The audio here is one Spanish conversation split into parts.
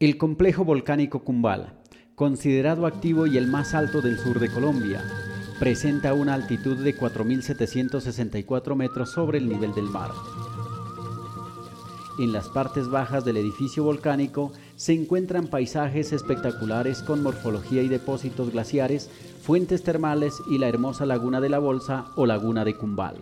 El complejo volcánico Cumbal, considerado activo y el más alto del sur de Colombia, presenta una altitud de 4.764 metros sobre el nivel del mar. En las partes bajas del edificio volcánico se encuentran paisajes espectaculares con morfología y depósitos glaciares, fuentes termales y la hermosa laguna de la Bolsa o laguna de Cumbal.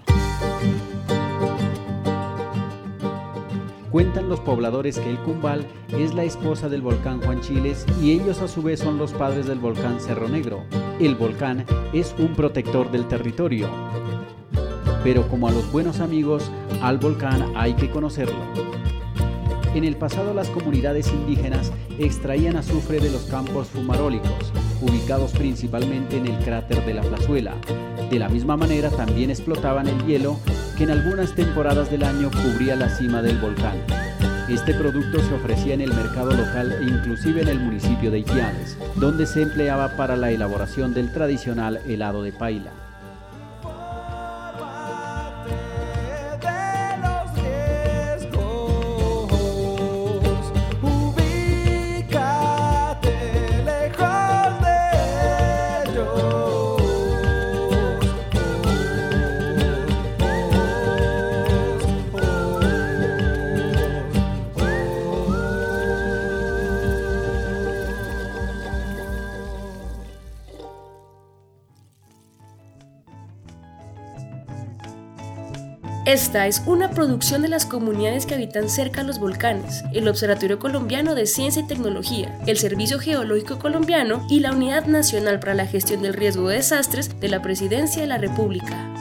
Cuentan los pobladores que el Cumbal es la esposa del volcán Juan Chiles y ellos a su vez son los padres del volcán Cerro Negro. El volcán es un protector del territorio, pero como a los buenos amigos, al volcán hay que conocerlo. En el pasado las comunidades indígenas extraían azufre de los campos fumarólicos, ubicados principalmente en el cráter de la Plazuela. De la misma manera también explotaban el hielo que en algunas temporadas del año cubría la cima del volcán. Este producto se ofrecía en el mercado local e inclusive en el municipio de Ipiales, donde se empleaba para la elaboración del tradicional helado de paila. Esta es una producción de las comunidades que habitan cerca a los volcanes, el Observatorio Colombiano de Ciencia y Tecnología, el Servicio Geológico Colombiano y la Unidad Nacional para la Gestión del Riesgo de Desastres de la Presidencia de la República.